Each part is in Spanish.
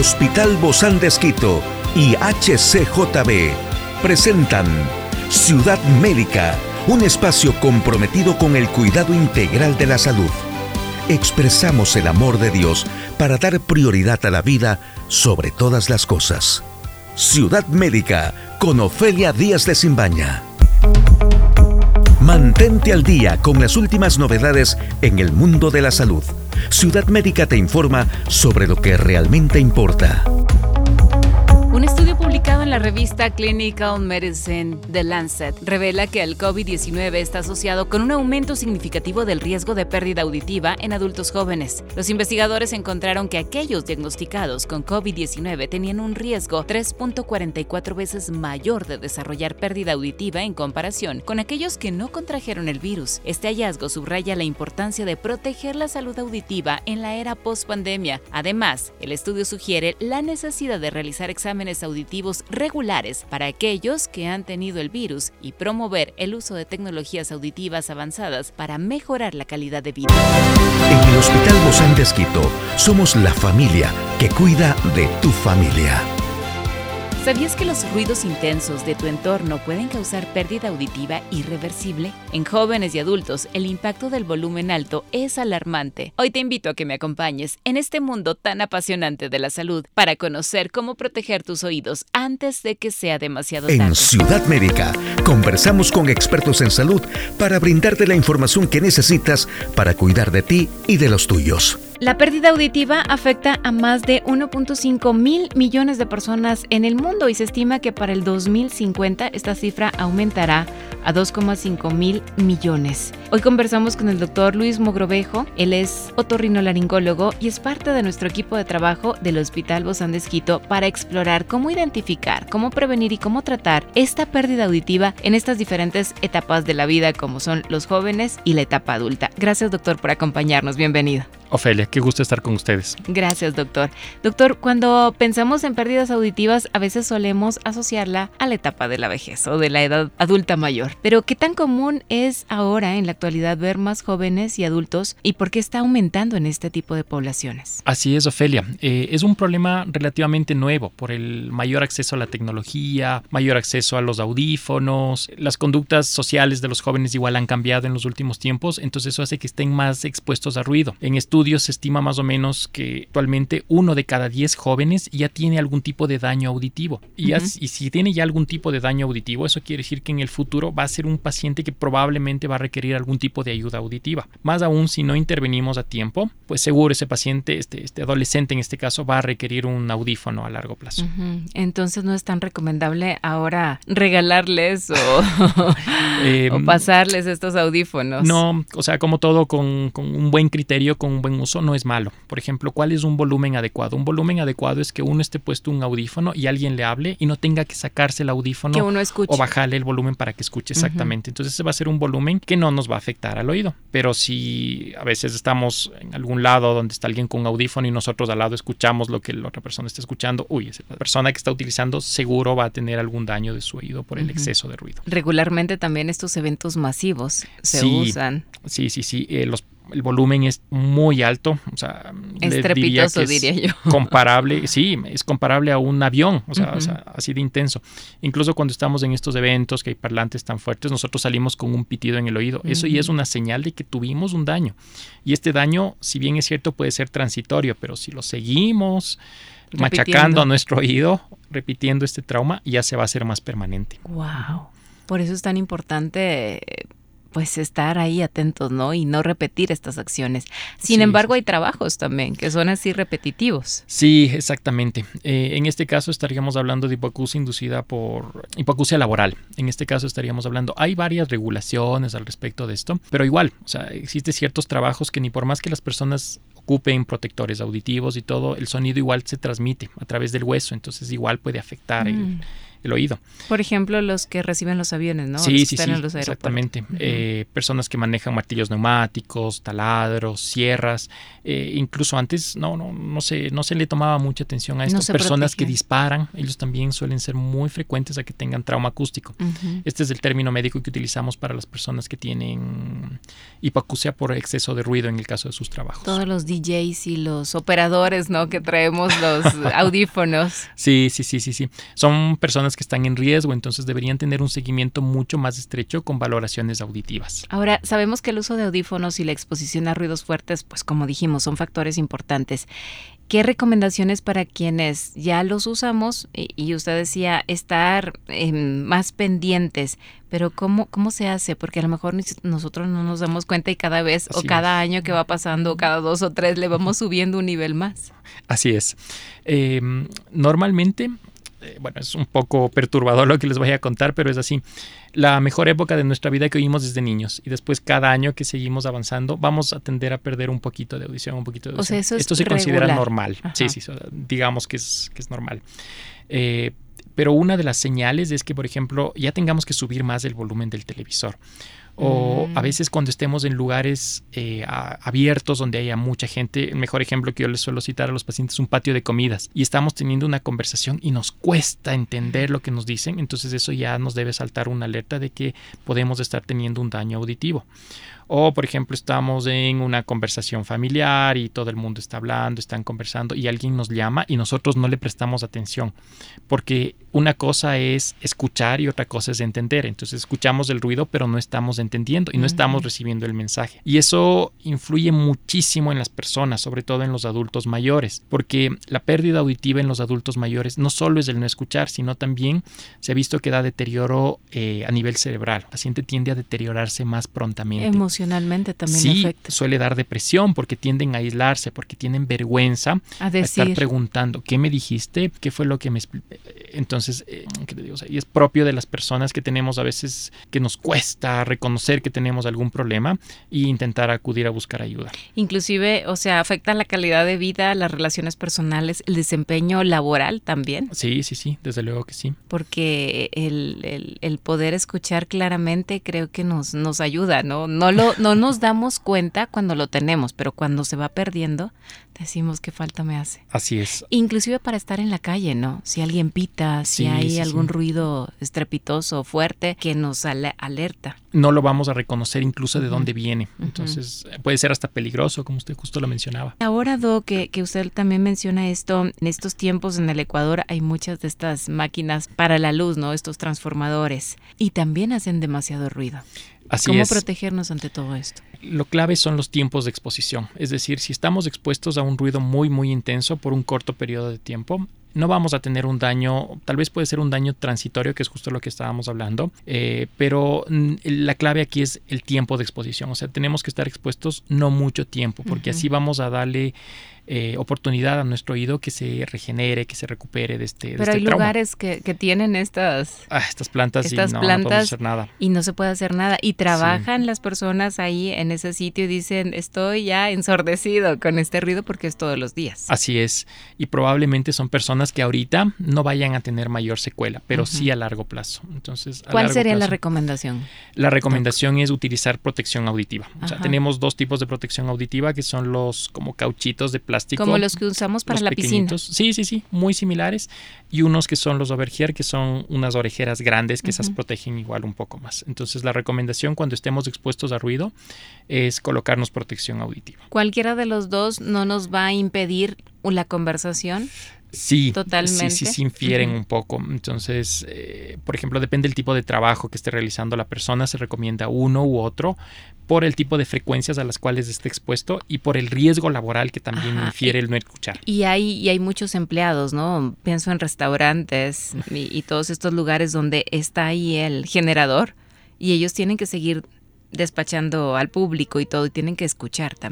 Hospital Bozán de Esquito y HCJB presentan Ciudad Médica, un espacio comprometido con el cuidado integral de la salud. Expresamos el amor de Dios para dar prioridad a la vida sobre todas las cosas. Ciudad Médica con Ofelia Díaz de Simbaña. Mantente al día con las últimas novedades en el mundo de la salud. Ciudad Médica te informa sobre lo que realmente importa. Un estudio publicado en la revista Clinical Medicine The Lancet revela que el COVID-19 está asociado con un aumento significativo del riesgo de pérdida auditiva en adultos jóvenes. Los investigadores encontraron que aquellos diagnosticados con COVID-19 tenían un riesgo 3.44 veces mayor de desarrollar pérdida auditiva en comparación con aquellos que no contrajeron el virus. Este hallazgo subraya la importancia de proteger la salud auditiva en la era post-pandemia. Además, el estudio sugiere la necesidad de realizar exámenes auditivos regulares para aquellos que han tenido el virus y promover el uso de tecnologías auditivas avanzadas para mejorar la calidad de vida. En el Hospital Bozán de Esquito somos la familia que cuida de tu familia. ¿Sabías que los ruidos intensos de tu entorno pueden causar pérdida auditiva irreversible? En jóvenes y adultos, el impacto del volumen alto es alarmante. Hoy te invito a que me acompañes en este mundo tan apasionante de la salud para conocer cómo proteger tus oídos antes de que sea demasiado tarde. En Ciudad Médica, conversamos con expertos en salud para brindarte la información que necesitas para cuidar de ti y de los tuyos. La pérdida auditiva afecta a más de 1.5 mil millones de personas en el mundo y se estima que para el 2050 esta cifra aumentará a 2,5 mil millones. Hoy conversamos con el doctor Luis Mogrovejo. Él es otorrinolaringólogo y es parte de nuestro equipo de trabajo del Hospital Bozán de Esquito para explorar cómo identificar, cómo prevenir y cómo tratar esta pérdida auditiva en estas diferentes etapas de la vida, como son los jóvenes y la etapa adulta. Gracias, doctor, por acompañarnos. Bienvenido. Ofelia, qué gusto estar con ustedes. Gracias, doctor. Doctor, cuando pensamos en pérdidas auditivas, a veces solemos asociarla a la etapa de la vejez o de la edad adulta mayor. Pero, ¿qué tan común es ahora en la actualidad ver más jóvenes y adultos y por qué está aumentando en este tipo de poblaciones? Así es, Ofelia. Es un problema relativamente nuevo por el mayor acceso a la tecnología, mayor acceso a los audífonos. Las conductas sociales de los jóvenes igual han cambiado en los últimos tiempos, entonces eso hace que estén más expuestos a ruido. En estudios se estima más o menos que actualmente 1 de cada 10 jóvenes ya tiene algún tipo de daño auditivo. Y si tiene ya algún tipo de daño auditivo, eso quiere decir que en el futuro va a ser un paciente que probablemente va a requerir algún tipo de ayuda auditiva. Más aún, si no intervenimos a tiempo, pues seguro ese paciente, este adolescente en este caso, va a requerir un audífono a largo plazo. Entonces no es tan recomendable ahora regalarles o pasarles estos audífonos. No, o sea, como todo, con un buen criterio, con un buen uso, no es malo. Por ejemplo, ¿cuál es un volumen adecuado? Un volumen adecuado es que uno esté puesto un audífono y alguien le hable y no tenga que sacarse el audífono que uno escuche o bajarle el volumen para que escuche exactamente. Entonces ese va a ser un volumen que no nos va a afectar al oído. Pero si a veces estamos en algún lado donde está alguien con un audífono y nosotros al lado escuchamos lo que la otra persona está escuchando, esa persona que está utilizando seguro va a tener algún daño de su oído por el exceso de ruido. Regularmente también estos eventos masivos se usan. Sí. El volumen es muy alto, o sea, estrepitoso, diría yo. Comparable, sí, es comparable a un avión, o sea, así de intenso. Incluso cuando estamos en estos eventos que hay parlantes tan fuertes, nosotros salimos con un pitido en el oído. Eso ya es una señal de que tuvimos un daño. Y este daño, si bien es cierto, puede ser transitorio, pero si lo seguimos machacando a nuestro oído, repitiendo este trauma, ya se va a hacer más permanente. Wow. Por eso es tan importante pues estar ahí atentos, ¿no? Y no repetir estas acciones. Sin embargo, hay trabajos también que son así repetitivos. Sí, exactamente. En este caso estaríamos hablando de hipoacusia inducida por hipoacusia laboral. En este caso estaríamos hablando, hay varias regulaciones al respecto de esto, pero igual, o sea, existen ciertos trabajos que ni por más que las personas ocupen protectores auditivos y todo, el sonido igual se transmite a través del hueso, entonces igual puede afectar el oído. Por ejemplo, los que reciben los aviones, ¿no? Sí, están en los exactamente. Uh-huh. Personas que manejan martillos neumáticos, taladros, sierras. Incluso antes no se le tomaba mucha atención a esto. Personas que disparan, ellos también suelen ser muy frecuentes a que tengan trauma acústico. Uh-huh. Este es el término médico que utilizamos para las personas que tienen hipoacusia por exceso de ruido en el caso de sus trabajos. Todos los DJs y los operadores, ¿no? Que traemos los audífonos. Sí. Son personas que están en riesgo, entonces deberían tener un seguimiento mucho más estrecho con valoraciones auditivas. Ahora, sabemos que el uso de audífonos y la exposición a ruidos fuertes, pues como dijimos, son factores importantes. ¿Qué recomendaciones para quienes ya los usamos? Y usted decía estar más pendientes, pero ¿cómo se hace? Porque a lo mejor nosotros no nos damos cuenta y cada vez o cada año que va pasando, o cada 2 o 3, le vamos subiendo un nivel más. Así es. Normalmente, es un poco perturbador lo que les voy a contar, pero es así. La mejor época de nuestra vida que oímos desde niños, y después cada año que seguimos avanzando vamos a tender a perder un poquito de audición. O sea, eso esto se regular. Considera normal. Ajá. Sí, digamos que es normal. Pero una de las señales es que, por ejemplo, ya tengamos que subir más el volumen del televisor. O a veces cuando estemos en lugares abiertos donde haya mucha gente. El mejor ejemplo que yo les suelo citar a los pacientes es un patio de comidas y estamos teniendo una conversación y nos cuesta entender lo que nos dicen, entonces eso ya nos debe saltar una alerta de que podemos estar teniendo un daño auditivo. O, por ejemplo, estamos en una conversación familiar y todo el mundo está hablando, están conversando y alguien nos llama y nosotros no le prestamos atención. Porque una cosa es escuchar y otra cosa es entender. Entonces escuchamos el ruido pero no estamos entendiendo y no estamos recibiendo el mensaje. Y eso influye muchísimo en las personas, sobre todo en los adultos mayores. Porque la pérdida auditiva en los adultos mayores no solo es el no escuchar, sino también se ha visto que da deterioro a nivel cerebral. El paciente tiende a deteriorarse más prontamente. Emocionalmente también afecta. Sí, suele dar depresión porque tienden a aislarse, porque tienen vergüenza a estar preguntando, ¿qué me dijiste? ¿Qué fue lo que me explicaste? Entonces, ¿qué te digo? O sea, y es propio de las personas que tenemos a veces que nos cuesta reconocer que tenemos algún problema e intentar acudir a buscar ayuda. Inclusive, o sea, afecta la calidad de vida, las relaciones personales, el desempeño laboral también. Sí, desde luego que sí. Porque el poder escuchar claramente creo que nos ayuda, ¿no? No nos damos cuenta cuando lo tenemos, pero cuando se va perdiendo, decimos qué falta me hace. Así es. Inclusive para estar en la calle, ¿no? Si alguien pita, si hay algún ruido estrepitoso, fuerte, que nos alerta. No lo vamos a reconocer incluso de dónde viene. Entonces puede ser hasta peligroso, como usted justo lo mencionaba. Ahora, Doc, que usted también menciona esto, en estos tiempos en el Ecuador hay muchas de estas máquinas para la luz, ¿no? Estos transformadores. Y también hacen demasiado ruido. ¿Cómo protegernos ante todo esto? Lo clave son los tiempos de exposición. Es decir, si estamos expuestos a un ruido muy, muy intenso por un corto periodo de tiempo, no vamos a tener un daño, tal vez puede ser un daño transitorio, que es justo lo que estábamos hablando, pero la clave aquí es el tiempo de exposición. O sea, tenemos que estar expuestos no mucho tiempo, porque así vamos a darle oportunidad a nuestro oído que se regenere, que se recupere de este trauma. Pero hay lugares que tienen estas plantas y no podemos hacer nada. Y no se puede hacer nada. Y trabajan las personas ahí en ese sitio y dicen, estoy ya ensordecido con este ruido porque es todos los días. Así es. Y probablemente son personas que ahorita no vayan a tener mayor secuela, pero sí a largo plazo. Entonces, ¿cuál sería la recomendación? La recomendación es utilizar protección auditiva. O sea, tenemos 2 tipos de protección auditiva que son los como cauchitos de plástico. Como los que usamos para la piscina. Sí, muy similares. Y unos que son los overhear, que son unas orejeras grandes que esas protegen igual un poco más. Entonces, la recomendación cuando estemos expuestos a ruido es colocarnos protección auditiva. ¿Cualquiera de los dos no nos va a impedir la conversación? Sí, totalmente. Sí, infieren un poco. Entonces, por ejemplo, depende del tipo de trabajo que esté realizando la persona, se recomienda uno u otro por el tipo de frecuencias a las cuales esté expuesto y por el riesgo laboral que también infiere el no escuchar. Y hay muchos empleados, ¿no? Pienso en restaurantes y todos estos lugares donde está ahí el generador y ellos tienen que seguir despachando al público y todo y tienen que escuchar también.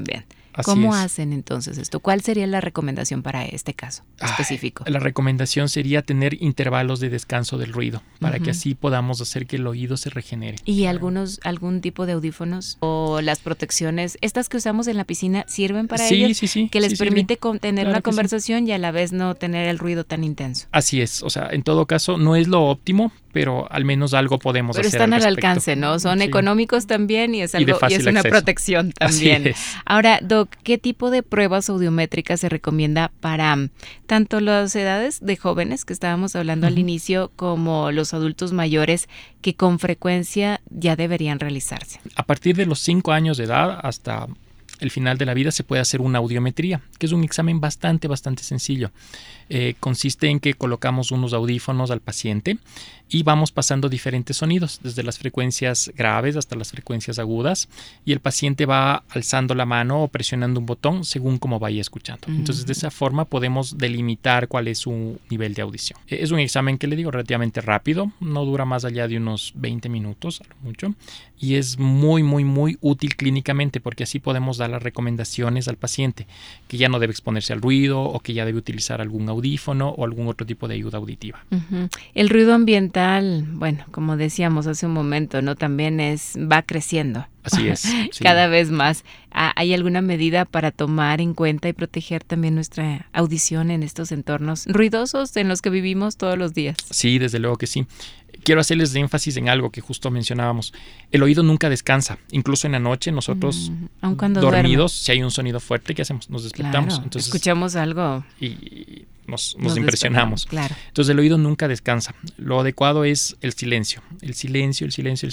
¿Cómo hacen entonces esto? ¿Cuál sería la recomendación para este caso específico? La recomendación sería tener intervalos de descanso del ruido para que así podamos hacer que el oído se regenere. ¿Y algún tipo de audífonos o las protecciones, estas que usamos en la piscina, sirven para ellos? Sí. Que les permite tener una que conversación y a la vez no tener el ruido tan intenso. Así es, o sea, en todo caso no es lo óptimo, pero al menos algo podemos hacer. Pero están al alcance, ¿no? Son económicos también y es algo y es una acceso. Protección también. Así es. Ahora, Doc, ¿qué tipo de pruebas audiométricas se recomienda para tanto las edades de jóvenes que estábamos hablando al inicio como los adultos mayores que con frecuencia ya deberían realizarse? A partir de los 5 años de edad hasta el final de la vida se puede hacer una audiometría, que es un examen bastante sencillo. Consiste en que colocamos unos audífonos al paciente y vamos pasando diferentes sonidos, desde las frecuencias graves hasta las frecuencias agudas, y el paciente va alzando la mano o presionando un botón según cómo vaya escuchando. Entonces, de esa forma podemos delimitar cuál es su nivel de audición. Es un examen que le digo relativamente rápido, no dura más allá de unos 20 minutos, a lo mucho, y es muy útil clínicamente porque así podemos dar las recomendaciones al paciente que ya no debe exponerse al ruido o que ya debe utilizar algún audífono o algún otro tipo de ayuda auditiva. El ruido ambiental, bueno, como decíamos hace un momento, ¿no? También va creciendo. Así es. Sí. Cada vez más. ¿Hay alguna medida para tomar en cuenta y proteger también nuestra audición en estos entornos ruidosos en los que vivimos todos los días? Sí, desde luego que sí. Quiero hacerles énfasis en algo que justo mencionábamos. El oído nunca descansa. Incluso en la noche nosotros aun cuando dormidos, si hay un sonido fuerte, ¿qué hacemos? Nos despertamos. Claro, entonces, escuchamos algo y nos impresionamos. Claro. Entonces el oído nunca descansa. Lo adecuado es el silencio. El silencio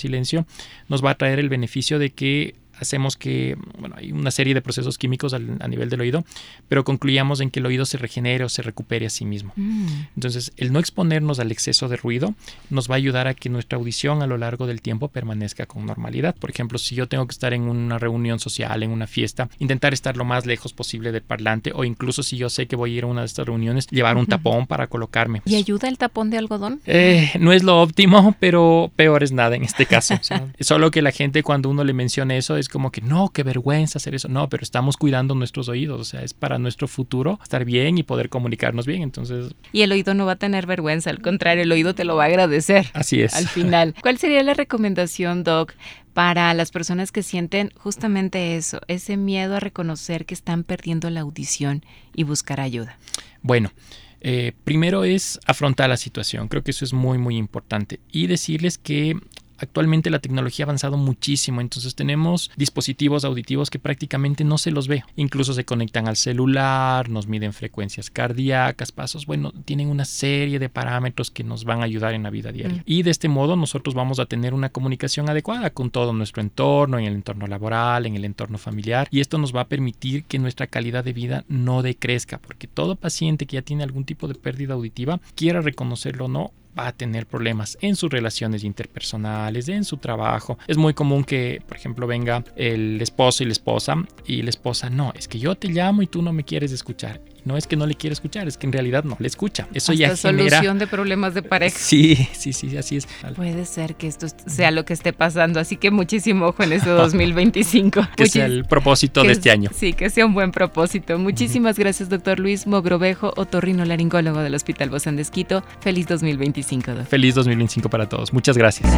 nos va a traer el beneficio de que hacemos que, hay una serie de procesos químicos a nivel del oído, pero concluyamos en que el oído se regenere o se recupere a sí mismo. Entonces, el no exponernos al exceso de ruido nos va a ayudar a que nuestra audición a lo largo del tiempo permanezca con normalidad. Por ejemplo, si yo tengo que estar en una reunión social, en una fiesta, intentar estar lo más lejos posible del parlante, o incluso si yo sé que voy a ir a una de estas reuniones, llevar un tapón para colocarme. ¿Y ayuda el tapón de algodón? No es lo óptimo, pero peor es nada en este caso. O sea, solo que la gente, cuando uno le menciona eso, es como que no, qué vergüenza hacer eso. No, pero estamos cuidando nuestros oídos. O sea, es para nuestro futuro estar bien y poder comunicarnos bien. Entonces, y el oído no va a tener vergüenza, al contrario, el oído te lo va a agradecer. Así es. Al final. ¿Cuál sería la recomendación, Doc, para las personas que sienten justamente eso, ese miedo a reconocer que están perdiendo la audición y buscar ayuda? Bueno, primero es afrontar la situación. Creo que eso es muy importante. Y decirles que actualmente la tecnología ha avanzado muchísimo, entonces tenemos dispositivos auditivos que prácticamente no se los ve. Incluso se conectan al celular, nos miden frecuencias cardíacas, pasos. Bueno, tienen una serie de parámetros que nos van a ayudar en la vida diaria. Y de este modo nosotros vamos a tener una comunicación adecuada con todo nuestro entorno, en el entorno laboral, en el entorno familiar. Y esto nos va a permitir que nuestra calidad de vida no decrezca, porque todo paciente que ya tiene algún tipo de pérdida auditiva, quiera reconocerlo o no, va a tener problemas en sus relaciones interpersonales, en su trabajo. Es muy común que, por ejemplo, venga el esposo y la esposa, no, es que yo te llamo y tú no me quieres escuchar. No es que no le quiere escuchar, es que en realidad no le escucha. Eso hasta ya genera solución de problemas de pareja. Sí, así es. Puede ser que esto sea lo que esté pasando, así que muchísimo ojo en este 2025. Que sea el propósito de este año. Sí, que sea un buen propósito. Muchísimas gracias, doctor Luis Mogrovejo, otorrinolaringólogo del Hospital Bozán de Esquito. Feliz 2025, doctor. Feliz 2025 para todos. Muchas gracias.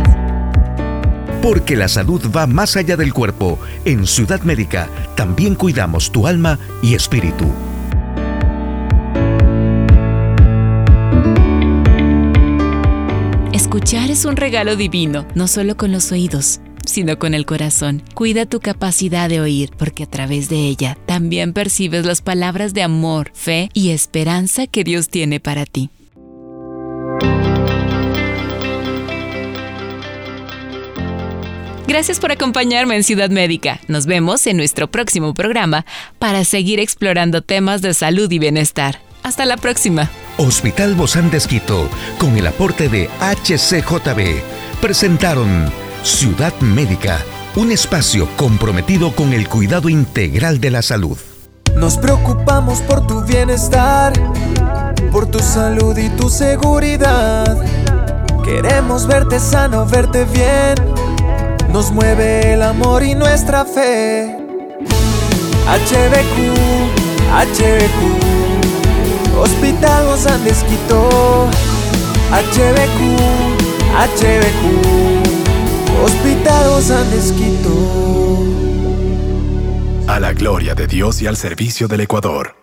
Porque la salud va más allá del cuerpo. En Ciudad Médica también cuidamos tu alma y espíritu. Escuchar es un regalo divino, no solo con los oídos, sino con el corazón. Cuida tu capacidad de oír, porque a través de ella también percibes las palabras de amor, fe y esperanza que Dios tiene para ti. Gracias por acompañarme en Ciudad Médica. Nos vemos en nuestro próximo programa para seguir explorando temas de salud y bienestar. Hasta la próxima. Hospital Bozán de Esquito, con el aporte de HCJB, presentaron Ciudad Médica, un espacio comprometido con el cuidado integral de la salud. Nos preocupamos por tu bienestar, por tu salud y tu seguridad. Queremos verte sano, verte bien. Nos mueve el amor y nuestra fe. HBQ, Hospital Los Andes Quito. HBQ, Hospital Los Andes Quito. A la gloria de Dios y al servicio del Ecuador.